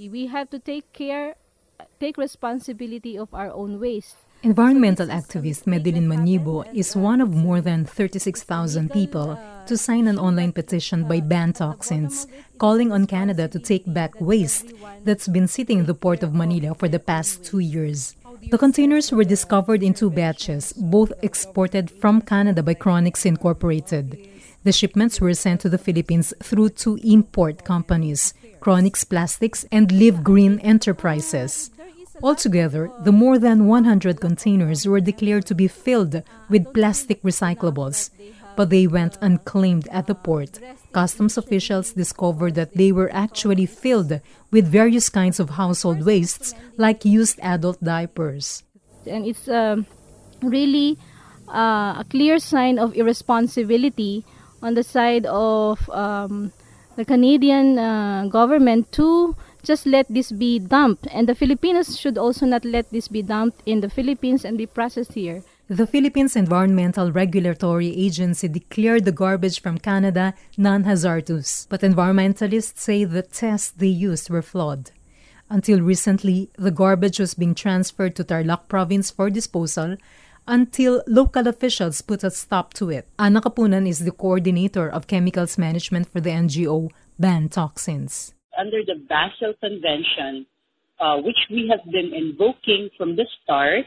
We have to take responsibility of our own waste. Environmental activist Medellin Manibo is one of more than 36,000 people to sign an online petition by Ban Toxins, calling on Canada to take back waste that's been sitting in the port of Manila for the past 2 years. The containers were discovered in 2 batches, both exported from Canada by Chronics Incorporated. The shipments were sent to the Philippines through 2 import companies, Chronics Plastics and Live Green Enterprises. Altogether, the more than 100 containers were declared to be filled with plastic recyclables, but they went unclaimed at the port. Customs officials discovered that they were actually filled with various kinds of household wastes like used adult diapers. And it's really a clear sign of irresponsibility on the side of the Canadian government to just let this be dumped. And the Filipinos should also not let this be dumped in the Philippines and be processed here. The Philippines Environmental Regulatory Agency declared the garbage from Canada non-hazardous, but environmentalists say the tests they used were flawed. Until recently, the garbage was being transferred to Tarlac Province for disposal until local officials put a stop to it. Ana Kapunan is the coordinator of chemicals management for the NGO Ban Toxins. Under the Basel Convention, which we have been invoking from the start,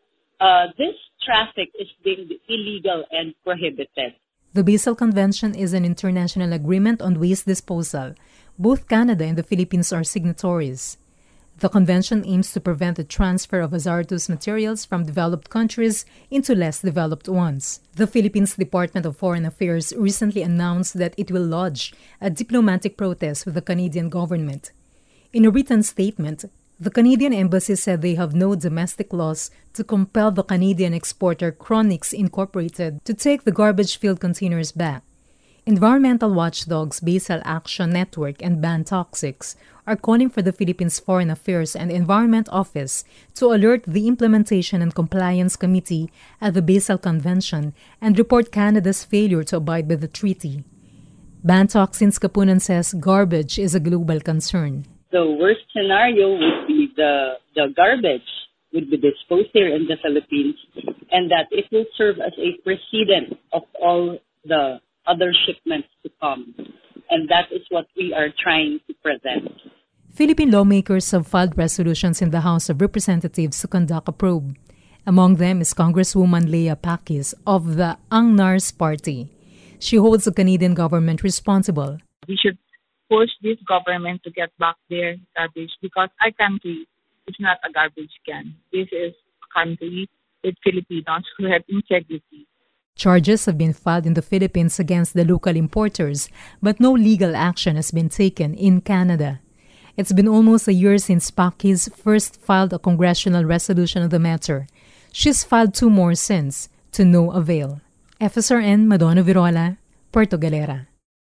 this traffic is being illegal and prohibited. The Basel Convention is an international agreement on waste disposal. Both Canada and the Philippines are signatories. The convention aims to prevent the transfer of hazardous materials from developed countries into less developed ones. The Philippines Department of Foreign Affairs recently announced that it will lodge a diplomatic protest with the Canadian government. In a written statement, the Canadian Embassy said they have no domestic laws to compel the Canadian exporter Chronics Incorporated to take the garbage-filled containers back. Environmental watchdogs Basel Action Network and Ban Toxics are calling for the Philippines Foreign Affairs and Environment Office to alert the Implementation and Compliance Committee at the Basel Convention and report Canada's failure to abide by the treaty. Ban Toxins Kapunan says garbage is a global concern. The worst scenario would be the garbage would be disposed here in the Philippines, and that it will serve as a precedent of all the other shipments to come. And that is what we are trying to prevent. Philippine lawmakers have filed resolutions in the House of Representatives to conduct a probe. Among them is Congresswoman Leah Pakis of the Ang Nars Party. She holds the Canadian government responsible. We should push this government to get back their garbage because our country is not a garbage can. This is a country with Filipinos who have integrity. Charges have been filed in the Philippines against the local importers, but no legal action has been taken in Canada. It's been almost a year since Pakis first filed a congressional resolution on the matter. She's filed 2 more since, to no avail. FSRN Madonna Virola, Puerto Galera.